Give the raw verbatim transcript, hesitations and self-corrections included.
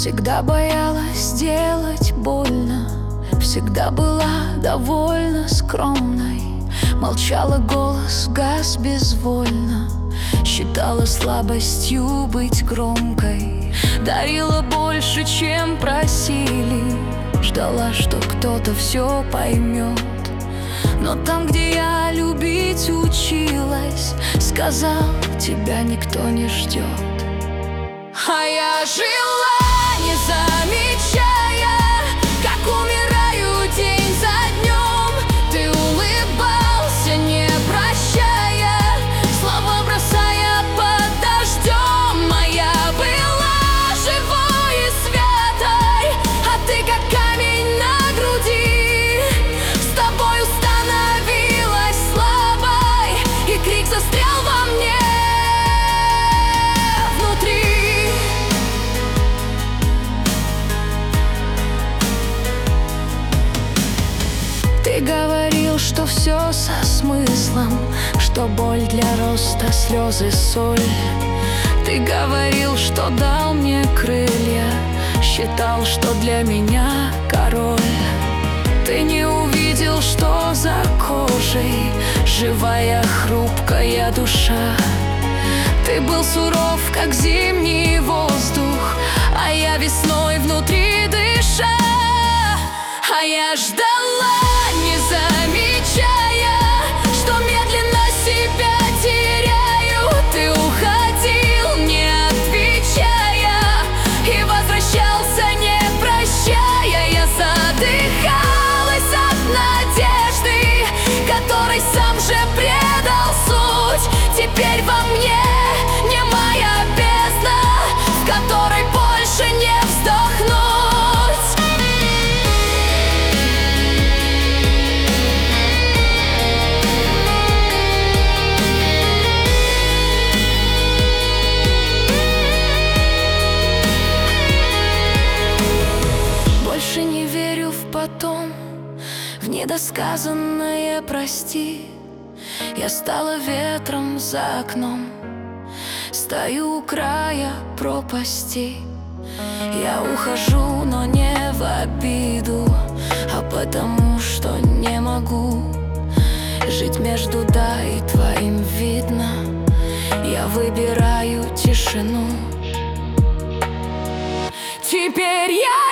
Всегда боялась сделать больно, всегда была довольно скромной. Молчала, голос гас безвольно, считала слабостью быть громкой. Дарила больше, чем просили, ждала, что кто-то все поймет. Но там, где я любить училась, сказал: тебя никто не ждет. А я жила, не замечая, как умираю день за днем. Ты улыбался, не прощая, слова бросая под дождем. Моя была живой и святой, а ты как камень на груди. С тобой становилась слабой, и крик застрял во мне внутри. Ты говорил, что все со смыслом, что боль для роста, слезы, соль. Ты говорил, что дал мне крылья, считал, что для меня король. Ты не увидел, что за кожей живая, хрупкая душа. Ты был суров, как зимний воздух, а я весной внутри дыша. А я ждала, не замечая, что медленно себя теряю. Ты уходил, не отвечая, и возвращался, не прощая. Я задыхалась от надежды, которой сам же предал суть. Теперь во мне немая бездна, в которой больше не вздохнуть. Потом в недосказанное прости. Я стала ветром за окном, стою у края пропасти. Я ухожу, но не в обиду, а потому что не могу жить между да и твоим видно. Я выбираю тишину. Теперь я